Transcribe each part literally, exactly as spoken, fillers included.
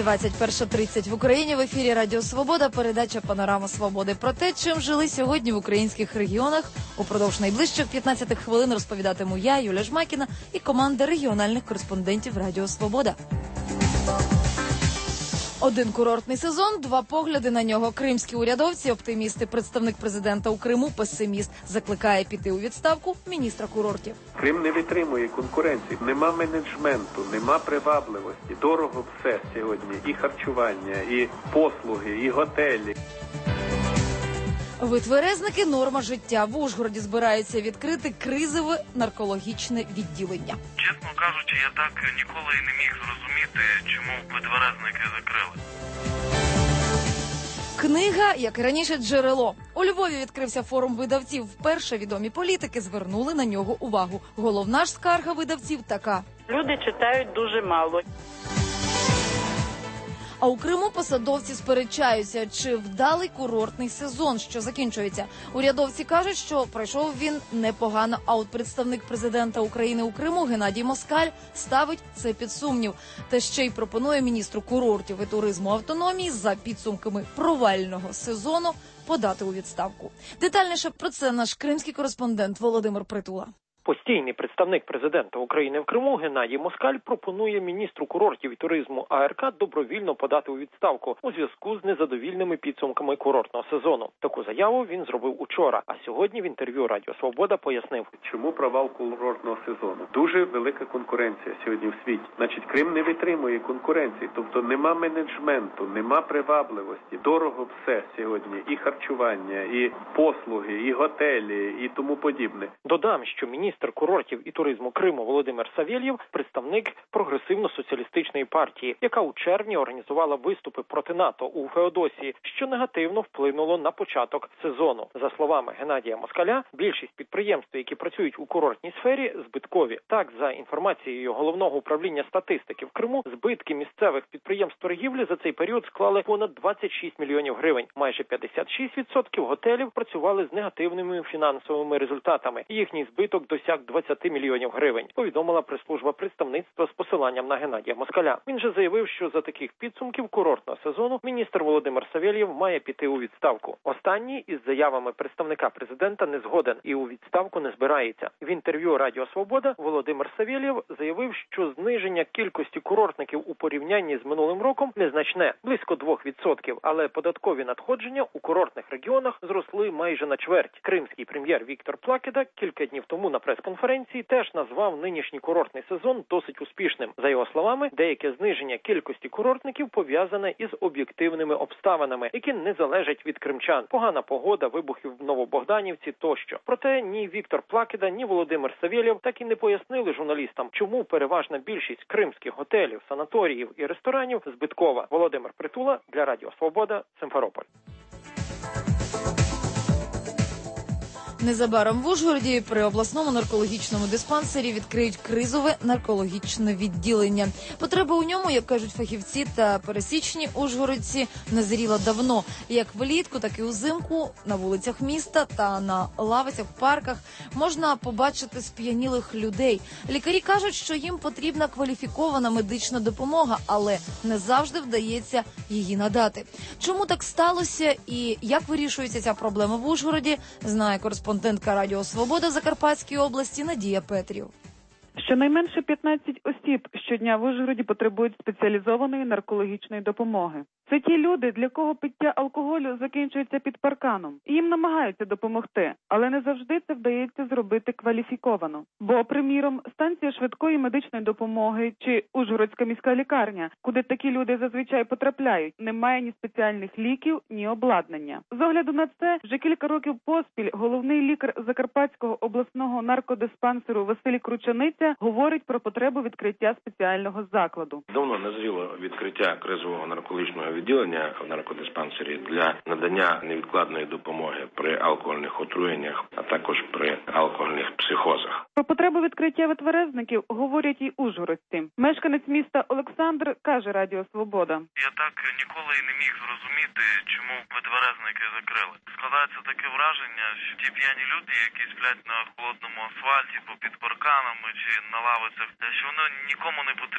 двадцять перша тридцять в Україні. В ефірі Радіо Свобода. Передача «Панорама Свободи». Про те, чим жили сьогодні в українських регіонах. Упродовж найближчих п'ятнадцяти хвилин розповідатиму я, Юля Жмакіна, і команда регіональних кореспондентів Радіо Свобода. Один курортний сезон, два погляди на нього. Кримські урядовці, оптимісти, представник президента у Криму, песиміст. Закликає піти у відставку міністра курортів. Крим не витримує конкуренції, нема менеджменту, нема привабливості. Дорого все сьогодні. І харчування, і послуги, і готелі. Витверезники – норма життя. В Ужгороді збираються відкрити кризове наркологічне відділення. Чесно кажучи, я так ніколи і не міг зрозуміти, чому витверезники закрили. Книга, як і раніше, джерело. У Львові відкрився форум видавців. Вперше відомі політики звернули на нього увагу. Головна ж скарга видавців така. Люди читають дуже мало. А у Криму посадовці сперечаються, чи вдалий курортний сезон, що закінчується. Урядовці кажуть, що пройшов він непогано, а от представник президента України у Криму Геннадій Москаль ставить це під сумнів. Та ще й пропонує міністру курортів і туризму автономії за підсумками провального сезону подати у відставку. Детальніше про це наш кримський кореспондент Володимир Притула. Постійний представник президента України в Криму Геннадій Москаль пропонує міністру курортів і туризму А Р К добровільно подати у відставку у зв'язку з незадовільними підсумками курортного сезону. Таку заяву він зробив учора, а сьогодні в інтерв'ю Радіо Свобода пояснив. Чому провал курортного сезону? Дуже велика конкуренція сьогодні в світі. Значить, Крим не витримує конкуренції, тобто нема менеджменту, нема привабливості. Дорого все сьогодні, і харчування, і послуги, і готелі, і тому подібне. Додам, що міністр Міністр курортів і туризму Криму Володимир Савєлєв – представник прогресивно-соціалістичної партії, яка у червні організувала виступи проти НАТО у Феодосії, що негативно вплинуло на початок сезону. За словами Геннадія Москаля, більшість підприємств, які працюють у курортній сфері, збиткові. Так, за інформацією Головного управління статистики в Криму, збитки місцевих підприємств торгівлі за цей період склали понад двадцять шість мільйонів гривень. Майже п'ятдесят шість відсотків готелів працювали з негативними фінансовими результатами. Їхній збиток досяг двадцять мільйонів гривень, повідомила прес-служба представництва з посиланням на Геннадія Москаля. Він же заявив, що за таких підсумків курортного сезону міністр Володимир Савєлєв має піти у відставку. Останній із заявами представника президента не згоден і у відставку не збирається. В інтерв'ю Радіо Свобода Володимир Савєлєв заявив, що зниження кількості курортників у порівнянні з минулим роком незначне, близько двох відсотків, але податкові надходження у курортних регіонах зросли майже на чверть. Кримський прем'єр Віктор Плакіда кілька днів тому на прес-конференції теж назвав нинішній курортний сезон досить успішним. За його словами, деяке зниження кількості курортників пов'язане із об'єктивними обставинами, які не залежать від кримчан. Погана погода, вибухи в Новобогданівці тощо. Проте ні Віктор Плакіда, ні Володимир Савєлєв так і не пояснили журналістам, чому переважна більшість кримських готелів, санаторіїв і ресторанів збиткова. Володимир Притула для Радіо Свобода, Симферополь. Незабаром в Ужгороді при обласному наркологічному диспансері відкриють кризове наркологічне відділення. Потреба у ньому, як кажуть фахівці та пересічні ужгородці, назріла давно. Як влітку, так і узимку на вулицях міста та на лавицях в парках можна побачити сп'янілих людей. Лікарі кажуть, що їм потрібна кваліфікована медична допомога, але не завжди вдається її надати. Чому так сталося і як вирішується ця проблема в Ужгороді, знає кореспондент Кореспондентка Радіо Свобода Закарпатської області Надія Петрів. Щонайменше п'ятнадцять осіб щодня в Ужгороді потребують спеціалізованої наркологічної допомоги. Це ті люди, для кого пиття алкоголю закінчується під парканом. І їм намагаються допомогти, але не завжди це вдається зробити кваліфіковано. Бо, приміром, станція швидкої медичної допомоги чи Ужгородська міська лікарня, куди такі люди зазвичай потрапляють, немає ні спеціальних ліків, ні обладнання. З огляду на це, вже кілька років поспіль головний лікар Закарпатського обласного наркодиспансеру Василь Кручаниця говорить про потребу відкриття спеціального закладу. Давно назріло відкриття кризового наркологічного відділення в наркодиспансері для надання невідкладної допомоги при алкогольних отруєннях, а також при алкогольних психозах. Про потребу відкриття витверезників говорять і ужгородці. Мешканець міста Олександр каже Радіо Свобода. Я так ніколи і не міг зрозуміти, чому витверезники закрили. Складається таке враження, що ті п'яні люди, які сплять на холодному асфальті, попід парканами чи на лавицях, що вони нікому не потрібні.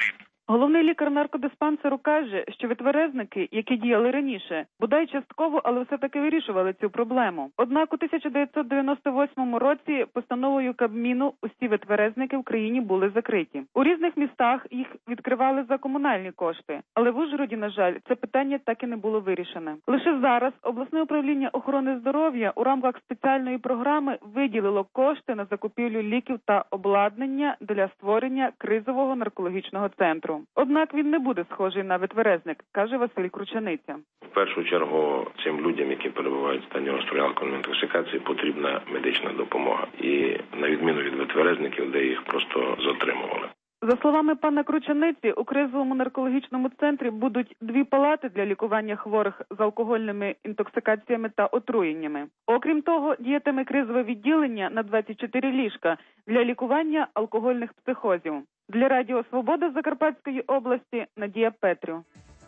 Головний лікар наркодиспансеру каже, що витверезники, які діяли раніше, бодай частково, але все-таки вирішували цю проблему. Однак у тисяча дев'ятсот дев'яносто восьмому році постановою Кабміну усі витверезники в країні були закриті. У різних містах їх відкривали за комунальні кошти, але в Ужгороді, на жаль, це питання так і не було вирішене. Лише зараз обласне управління охорони здоров'я у рамках спеціальної програми виділило кошти на закупівлю ліків та обладнання для створення кризового наркологічного центру. Однак він не буде схожий на витверезник, каже Василь Кручаниця. В першу чергу цим людям, які перебувають в стані гострої алкогольної інтоксикації, потрібна медична допомога. І на відміну від витверезників, де їх просто затримували. За словами пана Кручаниці, у кризовому наркологічному центрі будуть дві палати для лікування хворих з алкогольними інтоксикаціями та отруєннями. Окрім того, діятиме кризове відділення на двадцять чотири ліжка для лікування алкогольних психозів. Для Радіо Свобода з Закарпатської області Надія Петрю.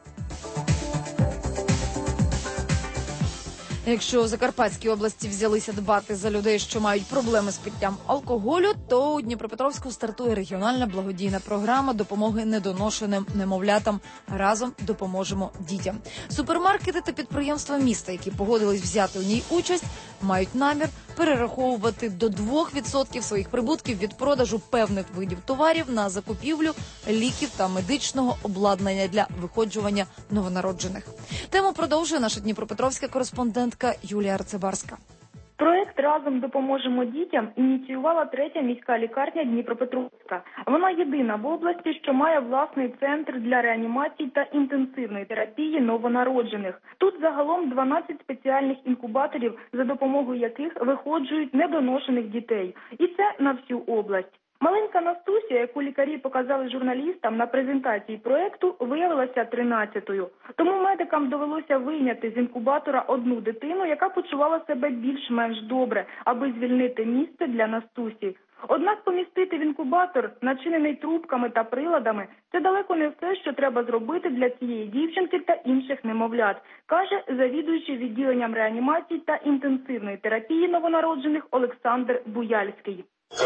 Якщо у Закарпатській області взялися дбати за людей, що мають проблеми з питтям алкоголю, то у Дніпропетровську стартує регіональна благодійна програма допомоги недоношеним немовлятам «Разом допоможемо дітям». Супермаркети та підприємства міста, які погодились взяти у ній участь, мають намір перераховувати до двох відсотків своїх прибутків від продажу певних видів товарів на закупівлю ліків та медичного обладнання для виходжування новонароджених. Тему продовжує наша дніпропетровська кореспондентка Юлія Арцебарська. Проект «Разом допоможемо дітям» ініціювала третя міська лікарня Дніпропетровська. Вона єдина в області, що має власний центр для реанімації та інтенсивної терапії новонароджених. Тут загалом дванадцять спеціальних інкубаторів, за допомогою яких виходжують недоношених дітей. І це на всю область. Маленька Настуся, яку лікарі показали журналістам на презентації проекту, виявилася тринадцятою. Тому медикам довелося вийняти з інкубатора одну дитину, яка почувала себе більш-менш добре, аби звільнити місце для Настусі. Однак помістити в інкубатор, начинений трубками та приладами, це далеко не все, що треба зробити для цієї дівчинки та інших немовлят, каже завідуючий відділенням реанімації та інтенсивної терапії новонароджених Олександр Буяльський.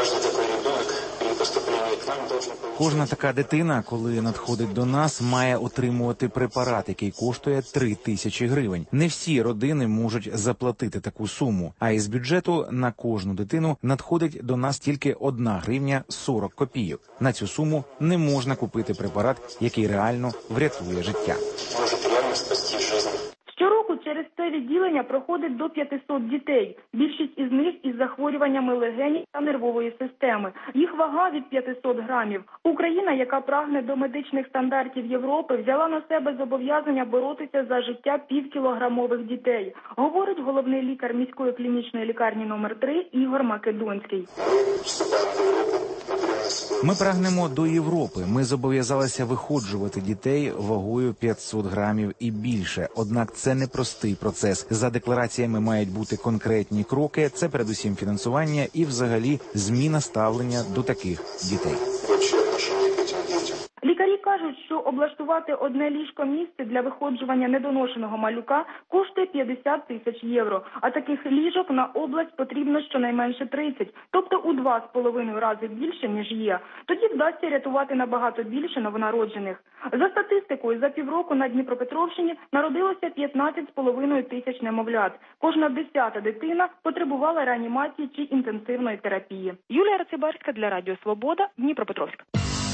Кожна така дитина, коли надходить до нас, має отримувати препарат, який коштує три тисячі гривень. Не всі родини можуть заплатити таку суму, а із бюджету на кожну дитину надходить до нас тільки одна гривня сорок копійок. На цю суму не можна купити препарат, який реально врятує життя. Щороку через це відділення проходить до п'ятисот дітей. Більшість із них із захворюваннями легенів та нервової системи. Їх вага від п'ятисот грамів. Україна, яка прагне до медичних стандартів Європи, взяла на себе зобов'язання боротися за життя півкілограмових дітей, говорить головний лікар міської клінічної лікарні номер три Ігор Македонський. Ми прагнемо до Європи. Ми зобов'язалися виходжувати дітей вагою п'ятсот грамів і більше. Однак це непростий процес. За деклараціями мають бути конкретні кроки. Це передусім фінансування і взагалі зміна ставлення до таких дітей. Лікарі кажуть, що облаштувати одне ліжко місце для виходжування недоношеного малюка коштує п'ятдесят тисяч євро, а таких ліжок на область потрібно щонайменше тридцять, тобто у два з половиною рази більше, ніж є. Тоді вдасться рятувати набагато більше новонароджених. За статистикою, за півроку на Дніпропетровщині народилося п'ятнадцять з половиною тисяч немовлят. Кожна десята дитина потребувала реанімації чи інтенсивної терапії. Юлія Рацибарська для Радіо Свобода, Дніпропетровськ.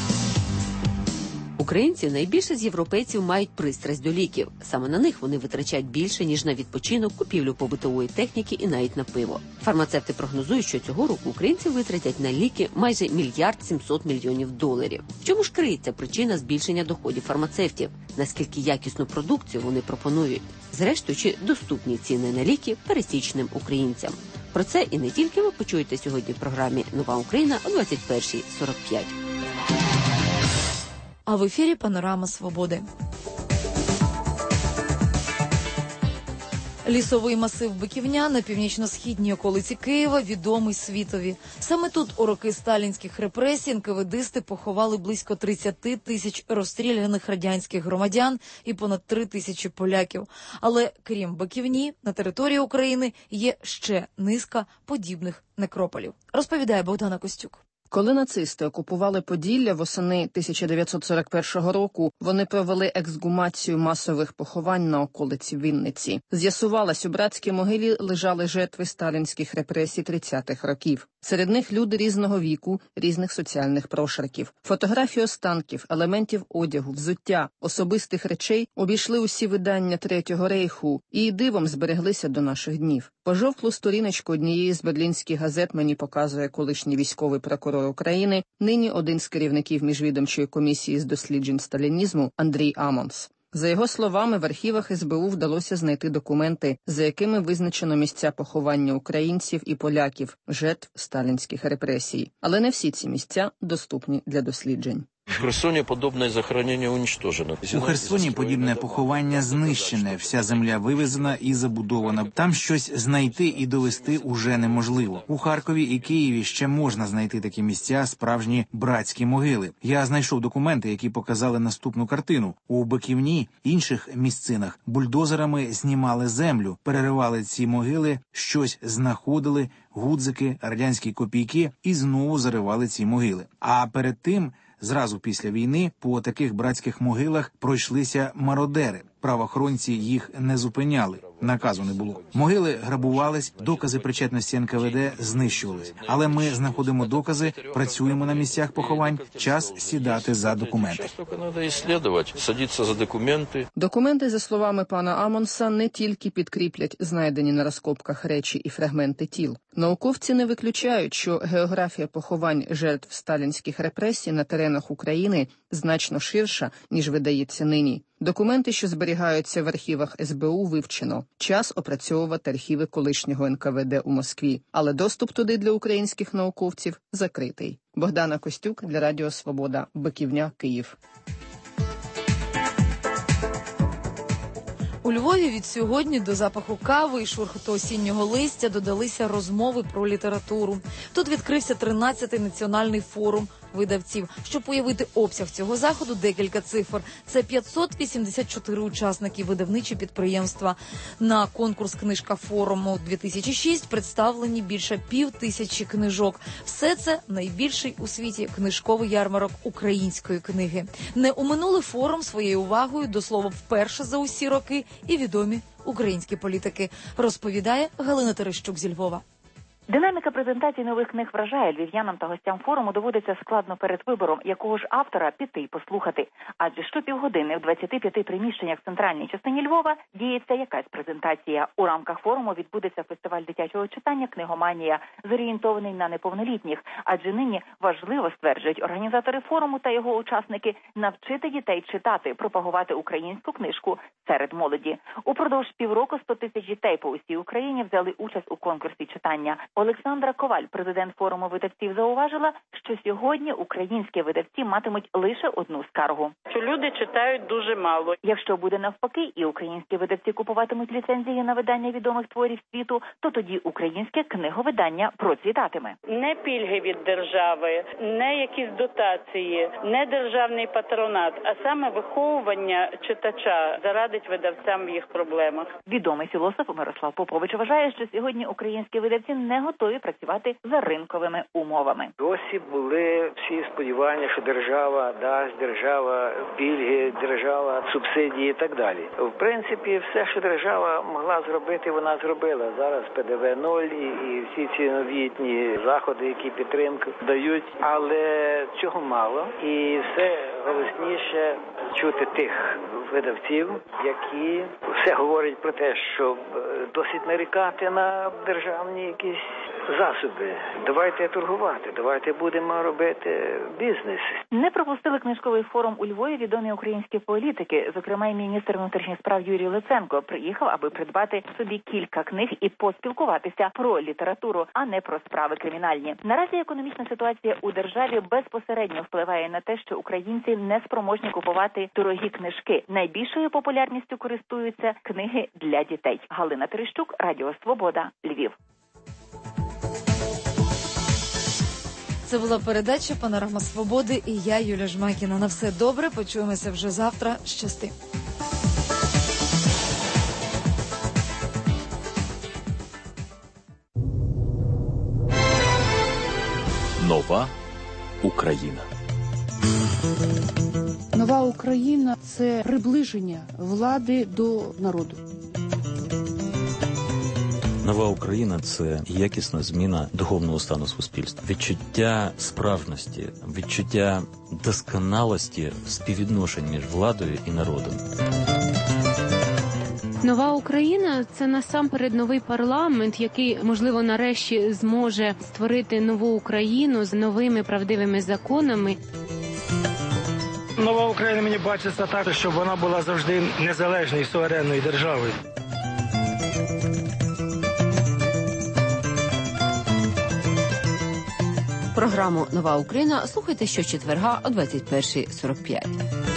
Українці найбільше з європейців мають пристрасть до ліків. Саме на них вони витрачають більше, ніж на відпочинок, купівлю побутової техніки і навіть на пиво. Фармацевти прогнозують, що цього року українці витратять на ліки майже мільярд сімсот мільйонів доларів. В чому ж криється причина збільшення доходів фармацевтів? Наскільки якісну продукцію вони пропонують? Зрештою, чи доступні ціни на ліки пересічним українцям? Про це і не тільки ви почуєте сьогодні в програмі «Нова Україна» о двадцять першій сорок п'ять. А в ефірі «Панорама Свободи». Лісовий масив Биківня на північно-східній околиці Києва відомий світові. Саме тут у роки сталінських репресій ен ка ве дисти поховали близько тридцять тисяч розстріляних радянських громадян і понад три тисячі поляків. Але крім Биківні, на території України є ще низка подібних некрополів. Розповідає Богдана Костюк. Коли нацисти окупували Поділля восени тисяча дев'ятсот сорок першого року, вони провели ексгумацію масових поховань на околиці Вінниці. З'ясувалось, у братській могилі лежали жертви сталінських репресій тридцятих років. Серед них люди різного віку, різних соціальних прошарків. Фотографії останків, елементів одягу, взуття, особистих речей обійшли усі видання Третього рейху і дивом збереглися до наших днів. Пожовклу сторіночку однієї з берлінських газет мені показує колишній військовий прокурор України, нині один з керівників міжвідомчої комісії з досліджень сталінізму Андрій Амонс. За його словами, в архівах ес бе у вдалося знайти документи, за якими визначено місця поховання українців і поляків, жертв сталінських репресій. Але не всі ці місця доступні для досліджень. В Херсоні подобне захоронення уничтожено. У Херсоні подібне поховання знищене, вся земля вивезена і забудована. Там щось знайти і довести уже неможливо. У Харкові і Києві ще можна знайти такі місця, справжні братські могили. Я знайшов документи, які показали наступну картину. У Биківні, інших місцинах бульдозерами знімали землю, переривали ці могили, щось знаходили, гудзики, радянські копійки і знову заривали ці могили. А перед тим, зразу після війни, по таких братських могилах пройшлися мародери. Правоохоронці їх не зупиняли, наказу не було. Могили грабувались, докази причетності ен ка ве де знищувались. Але ми знаходимо докази, працюємо на місцях поховань, час сідати за документи. Садитися за документи. Документи, за словами пана Амонса, не тільки підкріплять знайдені на розкопках речі і фрагменти тіл. Науковці не виключають, що географія поховань жертв сталінських репресій на теренах України значно ширша, ніж видається нині. Документи, що зберігаються в архівах ес бе у, вивчено. Час опрацьовувати архіви колишнього ен ка ве де у Москві. Але доступ туди для українських науковців закритий. Богдана Костюк для Радіо Свобода. Биківня, Київ. У Львові від сьогодні до запаху кави і шурхоту осіннього листя додалися розмови про літературу. Тут відкрився тринадцятий національний форум видавців. Щоб уявити обсяг цього заходу, декілька цифр. Це п'ятсот вісімдесят чотири учасники, видавничі підприємства. На конкурс «Книжка форуму дві тисячі шість» представлені більше пів тисячі книжок. Все це найбільший у світі книжковий ярмарок української книги. Не оминули форум своєю увагою, до слова, вперше за усі роки, і відомі українські політики, розповідає Галина Терещук зі Львова. Динаміка презентації нових книг вражає. Львів'янам та гостям форуму доводиться складно перед вибором, якого ж автора піти й послухати. Адже щопівгодини в двадцяти п'яти приміщеннях в центральній частині Львова діється якась презентація. У рамках форуму відбудеться фестиваль дитячого читання «Книгоманія», зорієнтований на неповнолітніх. Адже нині важливо, стверджують організатори форуму та його учасники, навчити дітей читати, пропагувати українську книжку серед молоді. Упродовж півроку сто тисяч дітей по усій Україні взяли участь у конкурсі читання. Олександра Коваль, президент форуму видавців, зауважила, що сьогодні українські видавці матимуть лише одну скаргу. Що люди читають дуже мало. Якщо буде навпаки і українські видавці купуватимуть ліцензії на видання відомих творів світу, то тоді українське книговидання процвітатиме. Не пільги від держави, не якісь дотації, не державний патронат, а саме виховування читача зарадить видавцям в їх проблемах. Відомий філософ Мирослав Попович вважає, що сьогодні українські видавці не готові працювати за ринковими умовами. Досі були всі сподівання, що держава дасть, держава пільги, держава субсидії і так далі. В принципі, все, що держава могла зробити, вона зробила. Зараз пе де ве ноль і, і всі ці новітні заходи, які підтримку дають, але цього мало. І все голосніше чути тих видавців, які все говорять про те, щоб досить нарікати на державні якісь засоби. Давайте торгувати, давайте будемо робити бізнес. Не пропустили книжковий форум у Львові відомі українські політики. Зокрема, і міністр внутрішніх справ Юрій Луценко приїхав, аби придбати собі кілька книг і поспілкуватися про літературу, а не про справи кримінальні. Наразі економічна ситуація у державі безпосередньо впливає на те, що українці не спроможні купувати дорогі книжки. Найбільшою популярністю користуються книги для дітей. Галина Терещук, Радіо Свобода, Львів. Це була передача «Панорама Свободи» і я, Юлія Жмакіна. На все добре, почуємося вже завтра. Щасти. Нова Україна. Нова Україна – це приближення влади до народу. Нова Україна – це якісна зміна духовного стану суспільства. Відчуття справжності, відчуття досконалості співвідношень між владою і народом. Нова Україна – це насамперед новий парламент, який, можливо, нарешті зможе створити нову Україну з новими правдивими законами. Нова Україна мені бачиться так, щоб вона була завжди незалежною, суверенною державою. Програму «Нова Україна» слухайте щочетверга о двадцять перша сорок п'ять.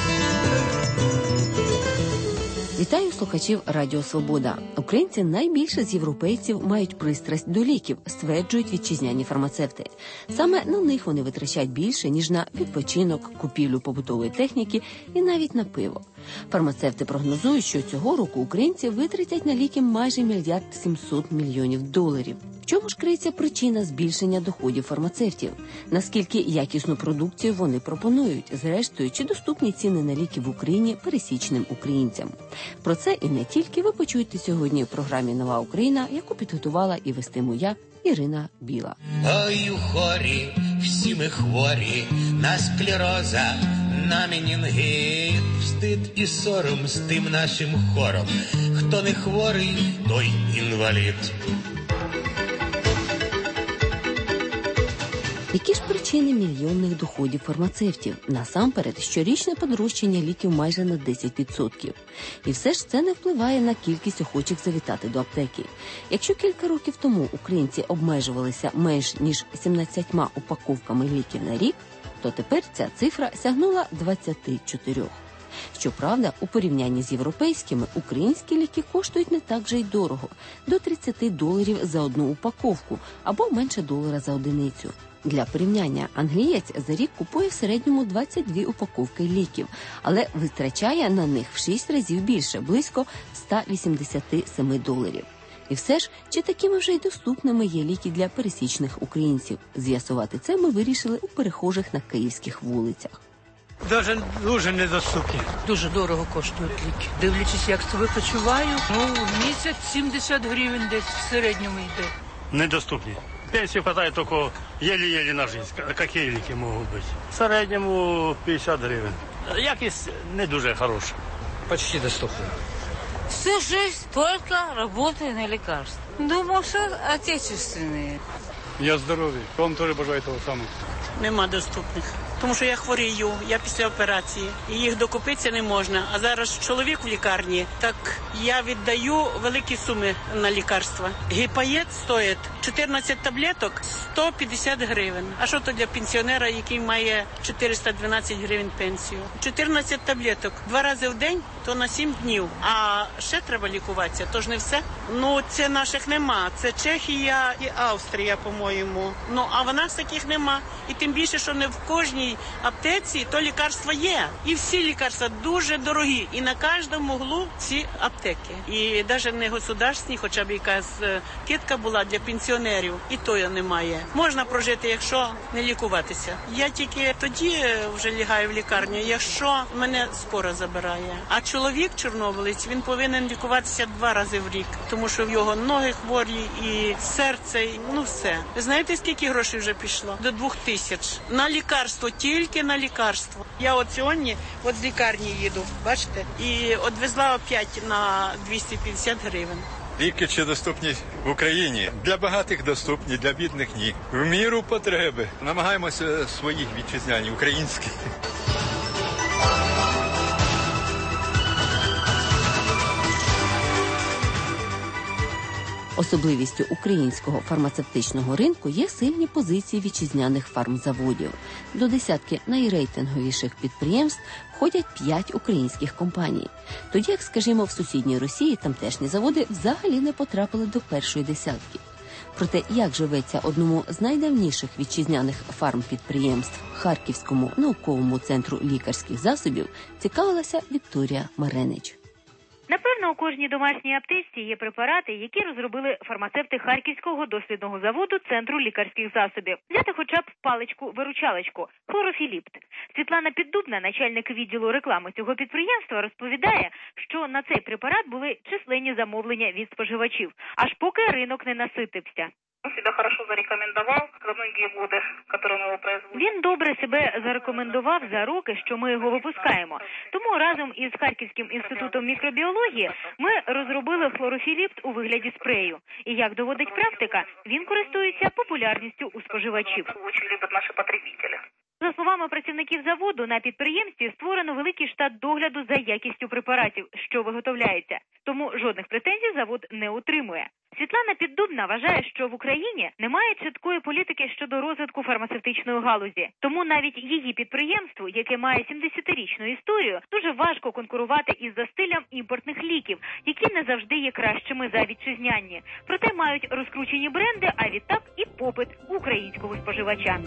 Вітаю слухачів Радіо Свобода. Українці найбільше з європейців мають пристрасть до ліків, стверджують вітчизняні фармацевти. Саме на них вони витрачають більше, ніж на відпочинок, купівлю побутової техніки і навіть на пиво. Фармацевти прогнозують, що цього року українці витратять на ліки майже мільярд сімсот мільйонів доларів. В чому ж криється причина збільшення доходів фармацевтів? Наскільки якісну продукцію вони пропонують? Зрештою, чи доступні ціни на ліки в Україні пересічним українцям? Про це і не тільки ви почуєте сьогодні в програмі «Нова Україна», яку підготувала і вестиму я, Ірина Біла. Ой, у хорі всі ми хворі, на склероза, на менінгит, встид і сором з тим нашим хором. Хто не хворий, той інвалід. Які ж причини мільйонних доходів фармацевтів? Насамперед, щорічне подорожчання ліків майже на десять відсотків. І все ж це не впливає на кількість охочих завітати до аптеки. Якщо кілька років тому українці обмежувалися менш ніж сімнадцятьма упаковками ліків на рік, то тепер ця цифра сягнула двадцяти чотирьох. Щоправда, у порівнянні з європейськими, українські ліки коштують не так же й дорого – до тридцять доларів за одну упаковку або менше долара за одиницю. Для порівняння, англієць за рік купує в середньому двадцять дві упаковки ліків, але витрачає на них в шість разів більше – близько сто вісімдесят сім доларів. І все ж, чи такими вже й доступними є ліки для пересічних українців? З'ясувати це ми вирішили у перехожих на київських вулицях. Дуже, дуже недоступні. Дуже дорого коштують ліки. Дивлячись, як себе почуваю, ну, в місяць сімдесят гривень десь в середньому йде. Недоступні. Пенсию хватает только еле-еле на жизнь. Какие ліки можуть бути? В середньому п'ятдесят гривень. Якість не дуже хороша. Почти доступно. Всю жизнь только работаю на лекарства. Думаю, все отечественные. Я здоровий. Вам теж бажаю того самого. Нема доступних. Тому що я хворію, я після операції, і їх докупитися не можна. А зараз чоловік в лікарні, так я віддаю великі суми на лікарства. Гепаєт стоїть чотирнадцять таблеток сто п'ятдесят гривень. А що то для пенсіонера, який має чотириста дванадцять гривень пенсію? чотирнадцять таблеток два рази в день, то на сім днів. А ще треба лікуватися, то ж не все. Ну, це наших нема. Це Чехія і Австрія, по-моєму. Ну, а в нас таких нема. І тим більше, що не в кожній аптеці то лікарства є. І всі лікарства дуже дорогі. І на кожному углу ці аптеки. І навіть не государственні, хоча б якась китка була для пенсіонерів. І тої немає. Можна прожити, якщо не лікуватися. Я тільки тоді вже лягаю в лікарню, якщо мене скоро забирає. А чоловік чорнобилець, він повинен лікуватися два рази в рік. Тому що в його ноги хворі і серце, і, ну все. Ви знаєте, скільки грошей вже пішло? До двох тисяч. На лікарство, тільки на лікарство. Я от сьогодні от з лікарні їду, бачите? І відвезла опять на двісті п'ятдесят гривень. Ліки чи доступні в Україні? Для багатих доступні, для бідних ні. В міру потреби. Намагаємося своїх вітчизняні, українські. Особливістю українського фармацевтичного ринку є сильні позиції вітчизняних фармзаводів. До десятки найрейтинговіших підприємств входять п'ять українських компаній. Тоді, як, скажімо, в сусідній Росії тамтешні заводи взагалі не потрапили до першої десятки. Про те, як живеться одному з найдавніших вітчизняних фармпідприємств Харківському науковому центру лікарських засобів, цікавилася Вікторія Маренич. Напевно, у кожній домашній аптечці є препарати, які розробили фармацевти Харківського дослідного заводу Центру лікарських засобів. Взяти хоча б паличку-виручалочку – хлорофіліпт. Світлана Піддубна, начальник відділу реклами цього підприємства, розповідає, що на цей препарат були численні замовлення від споживачів, аж поки ринок не наситився. Он себя хорошо зарекомендовал за многие годы, которые мы его производим. Він добре себе зарекомендував за роки, що ми його випускаємо. Тому разом із Харківським інститутом мікробіології ми розробили хлорофіліпт у вигляді спрею. І як доводить практика, він користується популярністю у споживачів. Очень любят наши потребители. За словами працівників заводу, на підприємстві створено великий штат догляду за якістю препаратів, що виготовляється. Тому жодних претензій завод не отримує. Світлана Піддубна вважає, що в Україні немає чіткої політики щодо розвитку фармацевтичної галузі. Тому навіть її підприємству, яке має сімдесятирічну історію, дуже важко конкурувати із застиллям імпортних ліків, які не завжди є кращими за вітчизняні. Проте мають розкручені бренди, а відтак і попит українського споживача.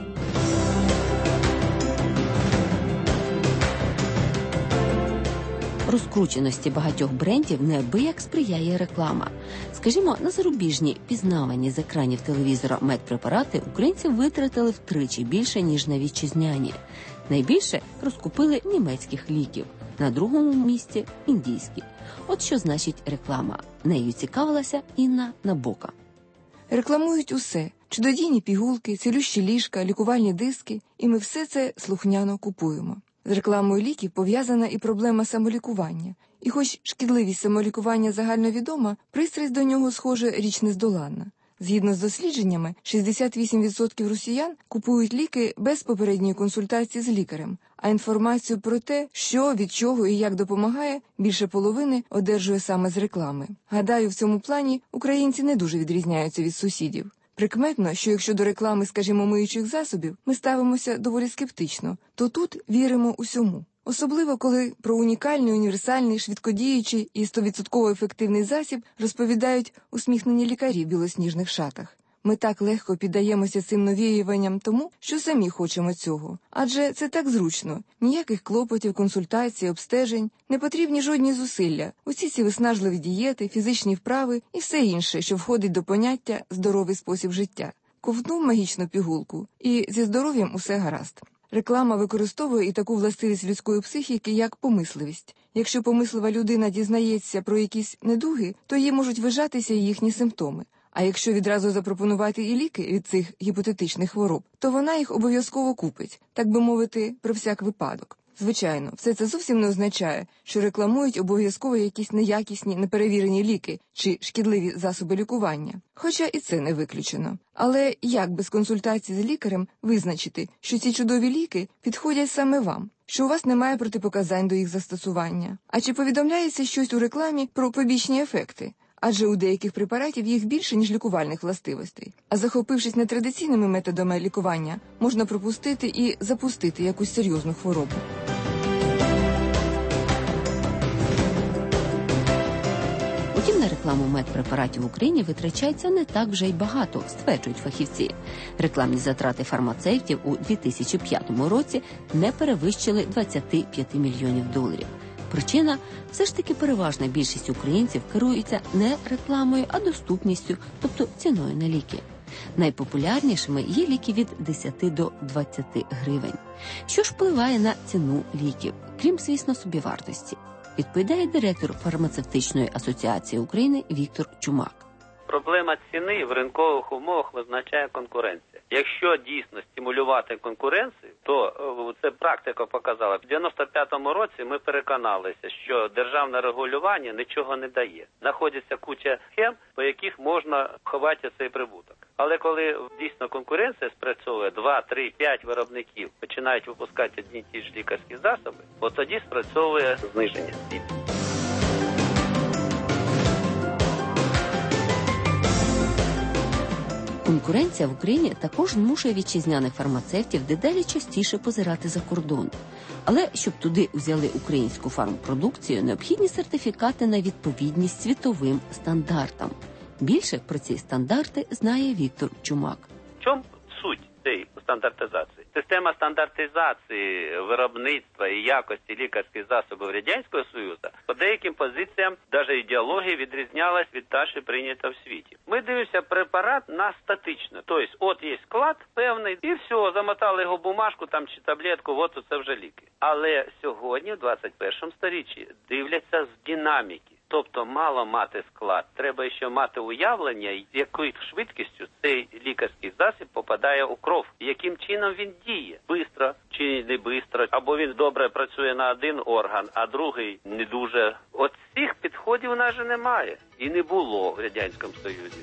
Розкрученості багатьох брендів неабияк сприяє реклама. Скажімо, на зарубіжні пізнавані з екранів телевізора медпрепарати українці витратили втричі більше, ніж на вітчизняні. Найбільше розкупили німецьких ліків, на другому місці – індійські. От що значить реклама. Нею цікавилася Інна Набока. Рекламують усе – чудодійні пігулки, цілющі ліжка, лікувальні диски – і ми все це слухняно купуємо. З рекламою ліків пов'язана і проблема самолікування. І хоч шкідливість самолікування загальновідома, пристрасть до нього, схоже, річ нездоланна. Згідно з дослідженнями, шістдесят вісім відсотків росіян купують ліки без попередньої консультації з лікарем, а інформацію про те, що, від чого і як допомагає, більше половини одержує саме з реклами. Гадаю, в цьому плані українці не дуже відрізняються від сусідів. Прикметно, що якщо до реклами, скажімо, миючих засобів ми ставимося доволі скептично, то тут віримо усьому. Особливо, коли про унікальний, універсальний, швидкодіючий і сто відсотків ефективний засіб розповідають усміхнені лікарі в білосніжних шатах. Ми так легко піддаємося цим навіюванням тому, що самі хочемо цього. Адже це так зручно. Ніяких клопотів, консультацій, обстежень, не потрібні жодні зусилля. Усі ці виснажливі дієти, фізичні вправи і все інше, що входить до поняття «здоровий спосіб життя». Ковтнув магічну пігулку, і зі здоров'ям усе гаразд. Реклама використовує і таку властивість людської психіки, як помисливість. Якщо помислива людина дізнається про якісь недуги, то їй можуть вижатися їхні симптоми. А якщо відразу запропонувати і ліки від цих гіпотетичних хвороб, то вона їх обов'язково купить, так би мовити, про всяк випадок. Звичайно, все це зовсім не означає, що рекламують обов'язково якісь неякісні, неперевірені ліки чи шкідливі засоби лікування. Хоча і це не виключено. Але як без консультації з лікарем визначити, що ці чудові ліки підходять саме вам? Що у вас немає протипоказань до їх застосування? А чи повідомляється щось у рекламі про побічні ефекти? Адже у деяких препаратів їх більше, ніж лікувальних властивостей. А захопившись нетрадиційними методами лікування, можна пропустити і запустити якусь серйозну хворобу. Утім, на рекламу медпрепаратів в Україні витрачається не так вже й багато, стверджують фахівці. Рекламні затрати фармацевтів у дві тисячі п'ятому році не перевищили двадцять п'ять мільйонів доларів. Причина – все ж таки переважна більшість українців керуються не рекламою, а доступністю, тобто ціною на ліки. Найпопулярнішими є ліки від десяти до двадцяти гривень. Що ж впливає на ціну ліків, крім, звісно, собівартості? Відповідає директор фармацевтичної асоціації України Віктор Чумак. Проблема ціни в ринкових умовах визначає конкуренція. Якщо дійсно стимулювати конкуренцію, то це практика показала. В дев'яносто п'ятому році ми переконалися, що державне регулювання нічого не дає. Знаходиться куча схем, по яких можна ховати цей прибуток. Але коли дійсно конкуренція спрацьовує, два, три, п'ять виробників починають випускати одні й ті ж лікарські засоби, от тоді спрацьовує зниження цін. Конкуренція в Україні також змушує вітчизняних фармацевтів дедалі частіше позирати за кордон. Але щоб туди взяли українську фармпродукцію, необхідні сертифікати на відповідність світовим стандартам. Більше про ці стандарти знає Віктор Чумак. В чому суть цієї стандартизації. Система стандартизації виробництва і якості лікарських засобів Радянського Союзу по деяким позиціям навіть ідеологія відрізнялась від та, що прийнята в світі. Ми дивимося препарат на статично. Тобто, от є склад певний, і все, замотали його бумажку там чи таблетку, от це вже ліки. Але сьогодні, в двадцять першому сторіччі, дивляться з динаміки. Тобто мало мати склад, треба ще мати уявлення, з якою швидкістю цей лікарський засіб попадає у кров, яким чином він діє, бистро чи не бистро, або він добре працює на один орган, а другий не дуже. От цих підходів у нас же немає і не було в Радянському Союзі.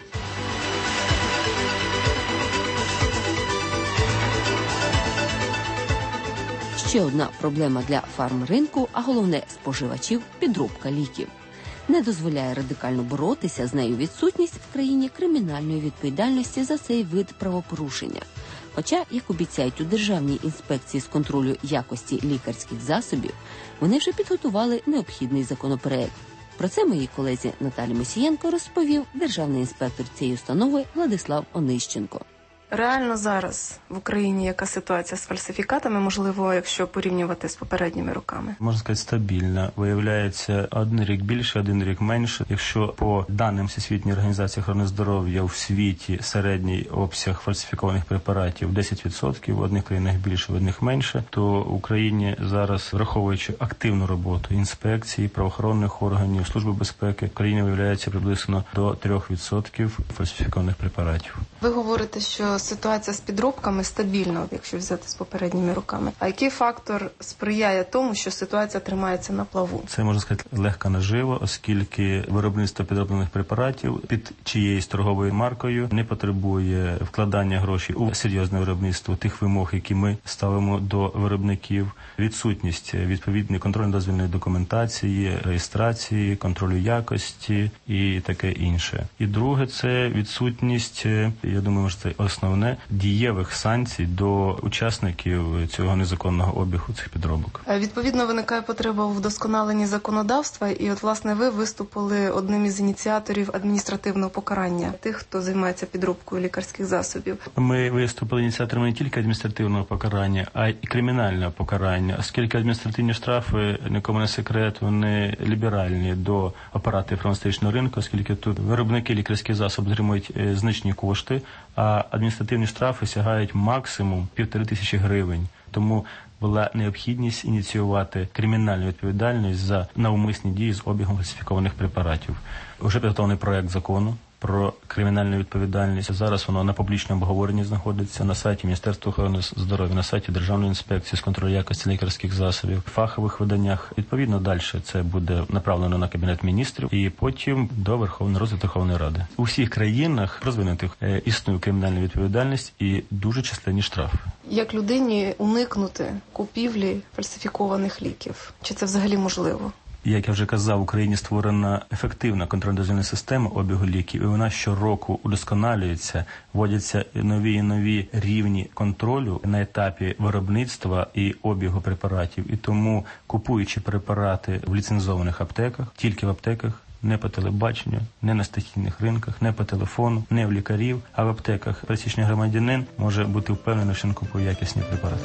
Ще одна проблема для фармринку, а головне споживачів – підробка ліків. Не дозволяє радикально боротися з нею відсутність в країні кримінальної відповідальності за цей вид правопорушення. Хоча, як обіцяють у Державній інспекції з контролю якості лікарських засобів, вони вже підготували необхідний законопроект. Про це моїй колезі Наталі Мосієнко розповів державний інспектор цієї установи Владислав Онищенко. Реально зараз в Україні яка ситуація з фальсифікатами, можливо, якщо порівнювати з попередніми роками? Можна сказати, стабільна. Виявляється, один рік більше, один рік менше. Якщо по даним Всесвітньої організації охорони здоров'я в світі середній обсяг фальсифікованих препаратів десять відсотків, в одних країнах більше, в одних менше, то в Україні зараз, враховуючи активну роботу інспекції, правоохоронних органів, Служби безпеки, в країні виявляється приблизно до трьох відсотків фальсифікованих препаратів. Ви говорите, що ситуація з підробками стабільна, якщо взяти з попередніми роками. А який фактор сприяє тому, що ситуація тримається на плаву? Це, можна сказати, легка нажива, оскільки виробництво підроблених препаратів під чиєюсь торговою маркою не потребує вкладання грошей у серйозне виробництво тих вимог, які ми ставимо до виробників, відсутність відповідної контрольно-дозвільної документації, реєстрації, контролю якості і таке інше. І друге, це відсутність, я думаю, що це основне, дієвих санкцій до учасників цього незаконного обігу цих підробок. Відповідно, виникає потреба у вдосконаленні законодавства, і от, власне, ви виступили одним із ініціаторів адміністративного покарання тих, хто займається підробкою лікарських засобів. Ми виступили ініціаторами не тільки адміністративного покарання, а й кримінального покарання, оскільки адміністративні штрафи, нікому не секрет, вони ліберальні до операторів фармацевтичного ринку, оскільки тут виробники лікарських засобів отримують значні кошти, а адміністративні штрафи сягають максимум півтори тисячі гривень. Тому була необхідність ініціювати кримінальну відповідальність за навмисні дії з обігом фальсифікованих препаратів. Вже підготовлений проект закону про кримінальну відповідальність. Зараз воно на публічному обговоренні знаходиться на сайті Міністерства охорони здоров'я, на сайті Державної інспекції з контролю якості лікарських засобів, в фахових виданнях. Відповідно, далі це буде направлено на Кабінет міністрів і потім до Верховної розгляду Верховної Ради. У всіх країнах розвинутих існує кримінальна відповідальність і дуже численні штрафи. Як людині уникнути купівлі фальсифікованих ліків? Чи це взагалі можливо? Як я вже казав, в Україні створена ефективна контрольно-дозвільна система обігу ліків, і вона щороку удосконалюється, вводяться нові і нові рівні контролю на етапі виробництва і обігу препаратів. І тому, купуючи препарати в ліцензованих аптеках, тільки в аптеках, не по телебаченню, не на стихійних ринках, не по телефону, не в лікарів, а в аптеках пересічний громадянин може бути впевнений, що він купує якісні препарати.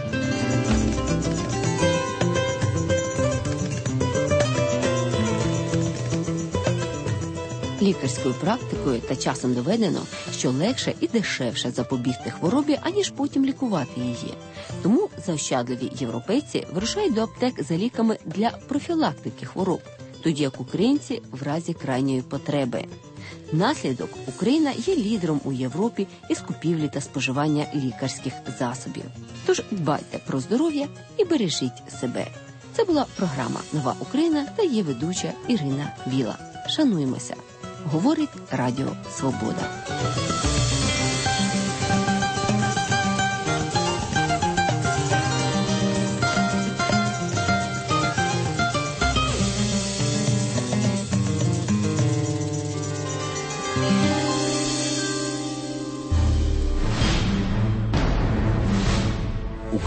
Лікарською практикою та часом доведено, що легше і дешевше запобігти хворобі, аніж потім лікувати її. Тому заощадливі європейці вирушають до аптек за ліками для профілактики хвороб, тоді як українці в разі крайньої потреби. Наслідок – Україна є лідером у Європі із купівлі та споживання лікарських засобів. Тож дбайте про здоров'я і бережіть себе. Це була програма «Нова Україна» та її ведуча Ірина Віла. Шануємося. Говорить Радіо Свобода.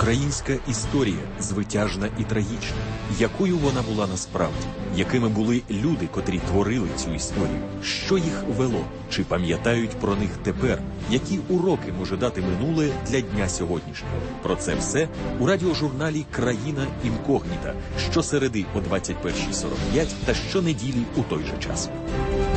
Українська історія звитяжна і трагічна. Якою вона була насправді? Якими були люди, котрі творили цю історію? Що їх вело? Чи пам'ятають про них тепер? Які уроки може дати минуле для дня сьогоднішнього? Про це все у радіожурналі «Країна інкогніта» щосереди о двадцять першій сорок п'ять та щонеділі у той же час.